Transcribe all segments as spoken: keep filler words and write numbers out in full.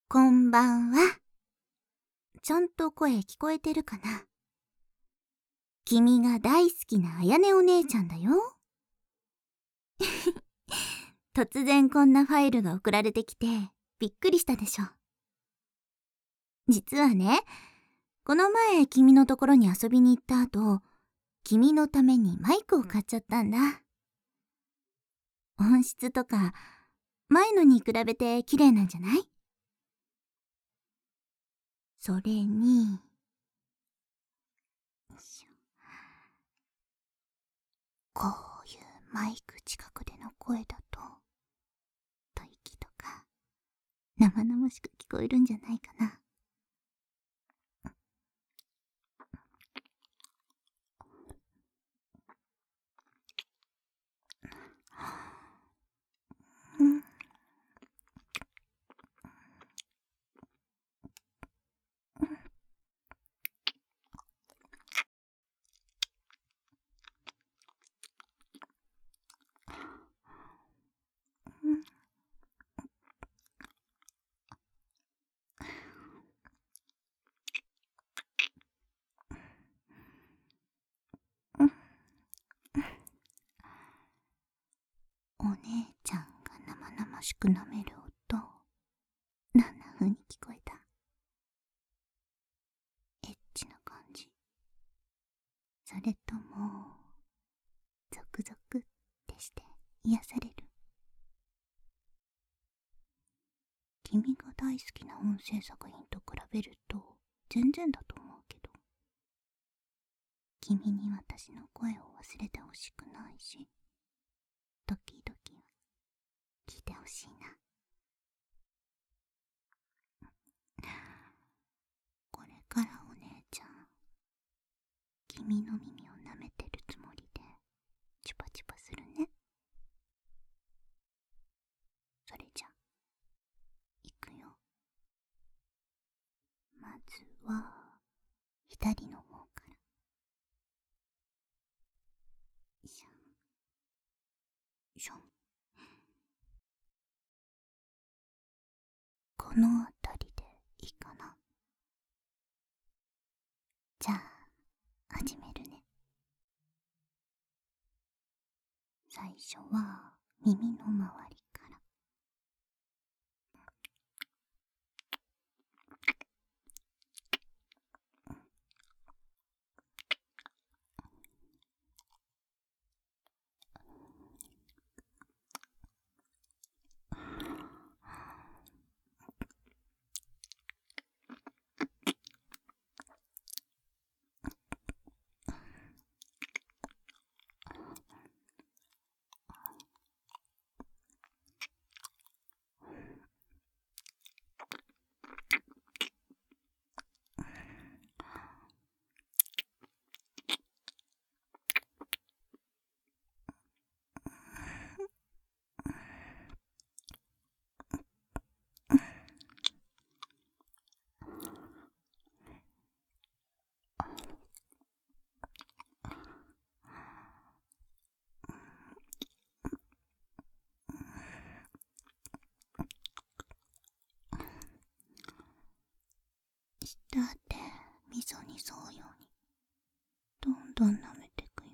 こんばんは。ちゃんと声聞こえてるかな？君が大好きなあやねお姉ちゃんだよ。突然こんなファイルが送られてきてびっくりしたでしょ。実はね、この前君のところに遊びに行った後、君のためにマイクを買っちゃったんだ。音質とか前のに比べて綺麗なんじゃない？それに、こういうマイク近くでの声だと吐息とか生々しく聞こえるんじゃないかな。うん、お姉ちゃんが生々しく舐める音、どんな風に聞こえた？エッチな感じ？それともゾクゾクってして癒される？君が大好きな音声作品と比べると全然だと思うけど、君に私の声を忘れてほしくないし、時々聞いてほしいな。これからお姉ちゃん、君の耳を舐めてるつもりでチュパチュパするね。それじゃいくよ。まずは左の方から。よいしょよいしょ。このあたりでいいかな。じゃあ始めるね。最初は耳の周りから。舌で味噌に沿うようにどんどん舐めてくよ。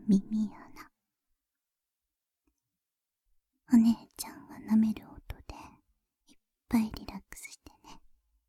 耳穴。お姉ちゃんが舐める音でいっぱいリラックスしてね。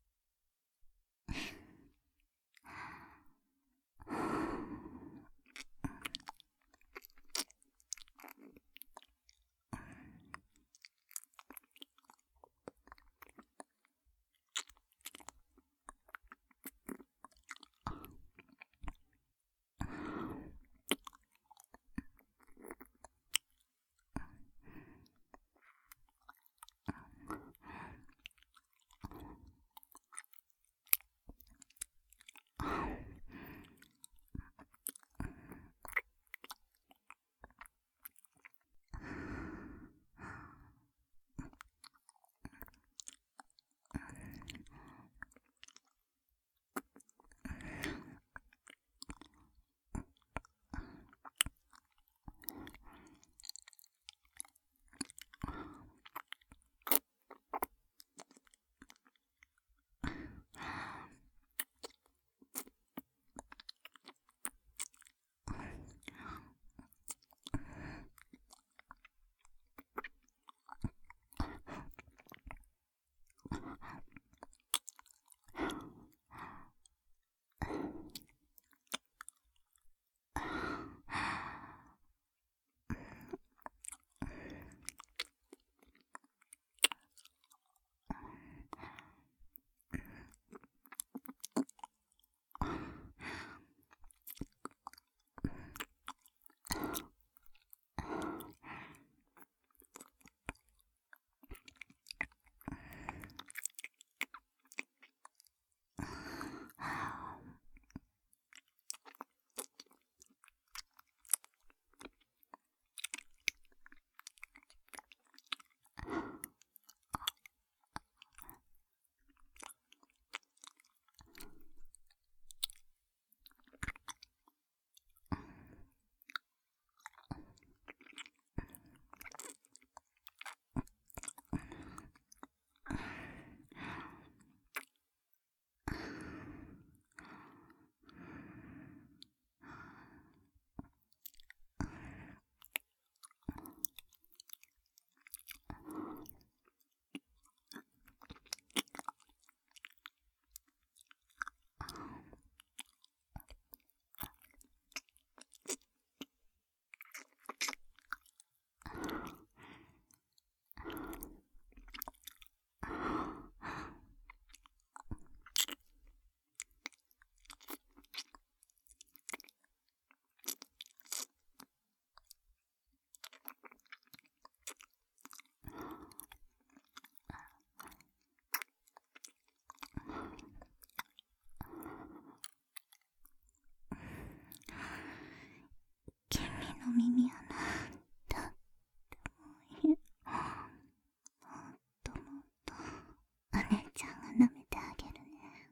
君の耳穴とってもいい。もっともっとお姉ちゃんが舐めてあげるね。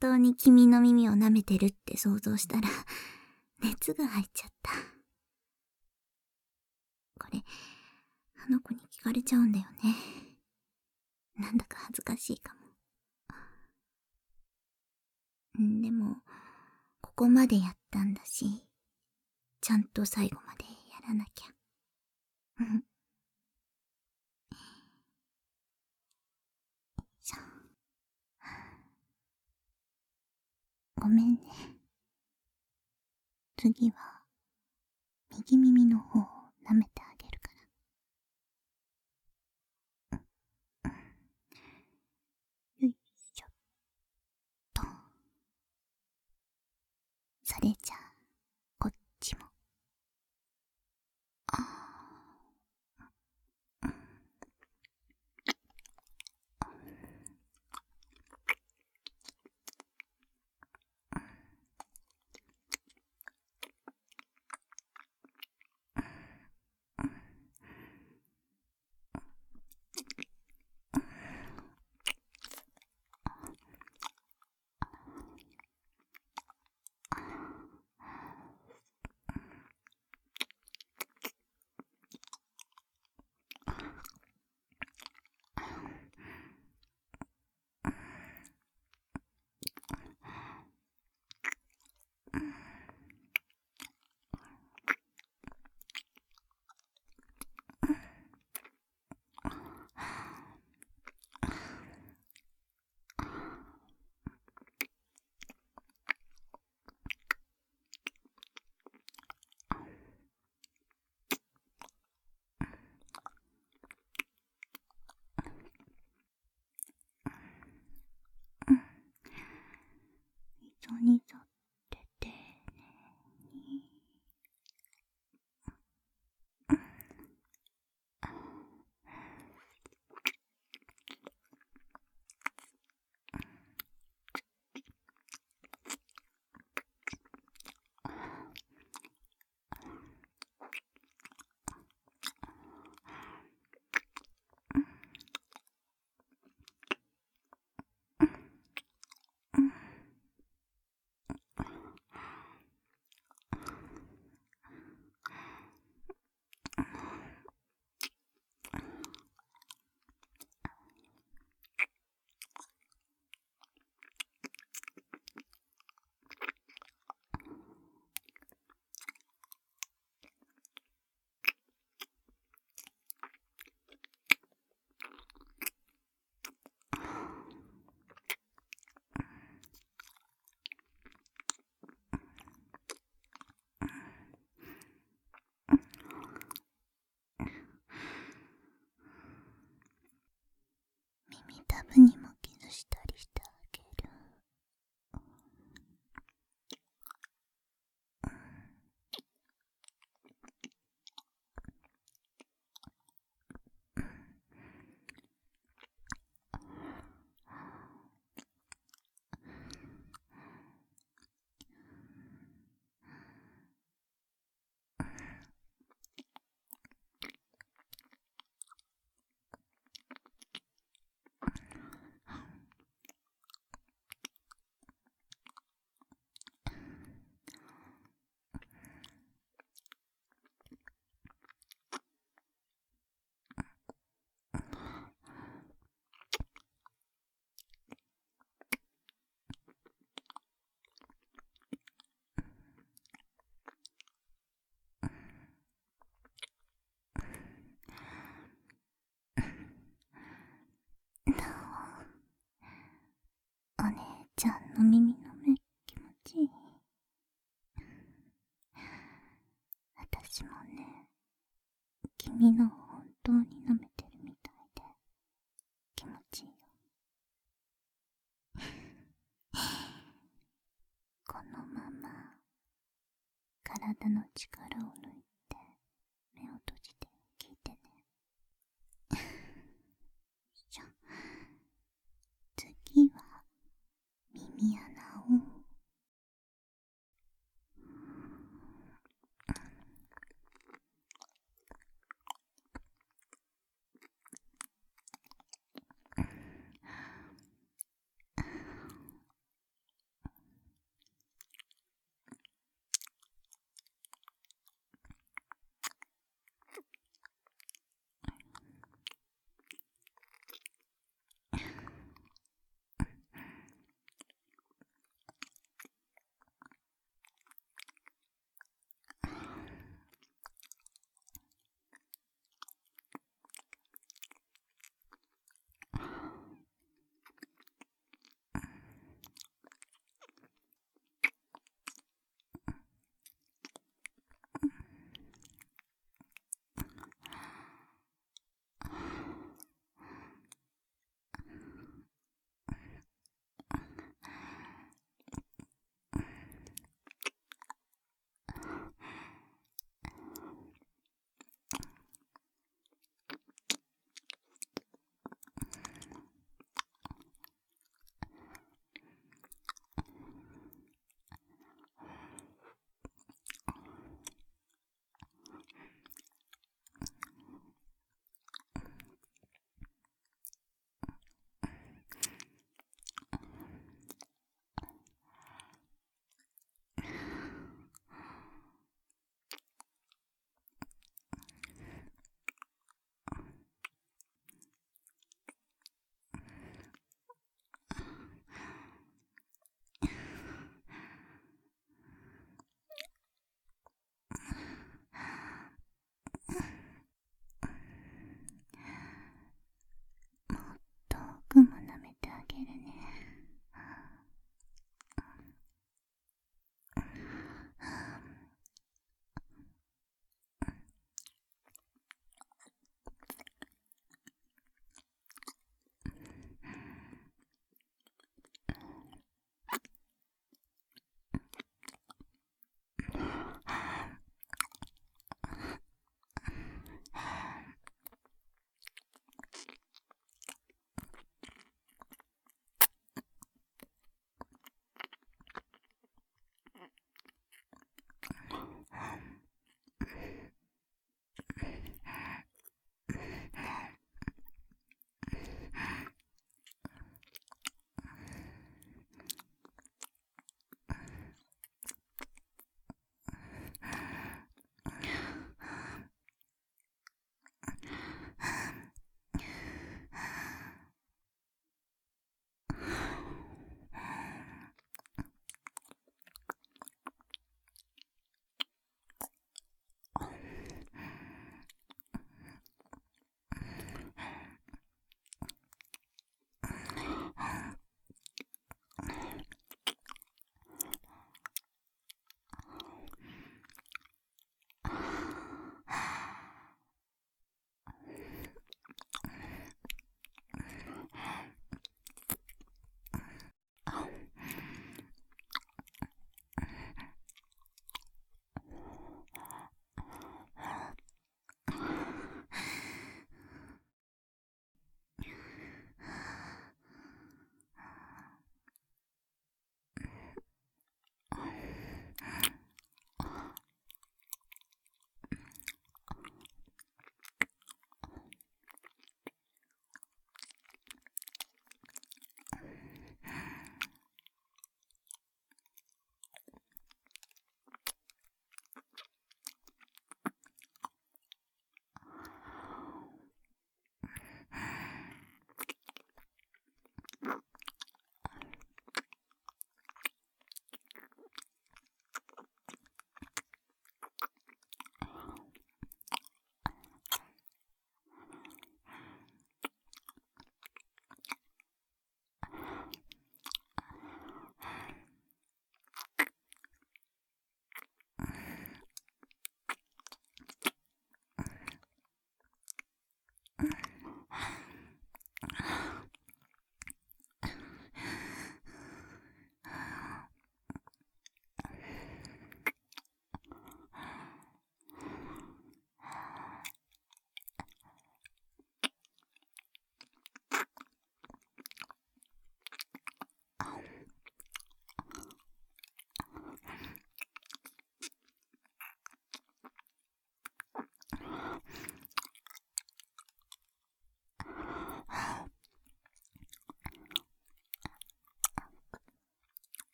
当に君の耳を舐めてるって想像したら、熱が入っちゃった。これ、あの子に聞かれちゃうんだよね。なんだか恥ずかしいかも。んでも、ここまでやったんだし、ちゃんと最後までやらなきゃ。うん。よいしょ。ごめんね。次は、右耳の方を舐めてあげるから。よいしょっと。それじゃあ、こっちも。あー。溝に沿って丁寧に。耳たぶにも傷したりしてあげる。お姉ちゃんの耳の目気持ちいい。私もね、君の本当に舐めてるみたいで気持ちいいよ。このまま体の力を抜いて目を閉じて聞いてね。しょ。次は耳穴を。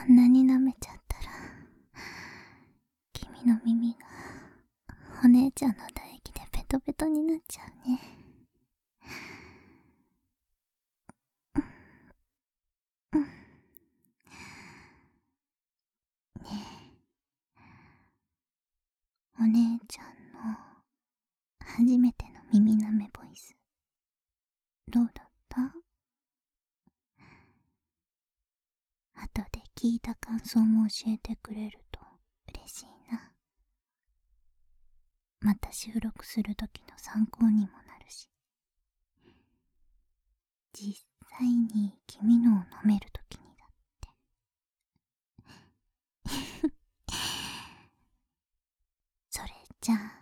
んなに舐めちゃったら、君の耳がお姉ちゃんの唾液でペトペトになっちゃうね。うん。ねえ、お姉ちゃんの初めての耳舐めボイス、どうだった？後で聞いた感想も教えてくれると嬉しいな。また収録するときの参考にもなるし、実際に君のを飲めるときにだって。それじゃあ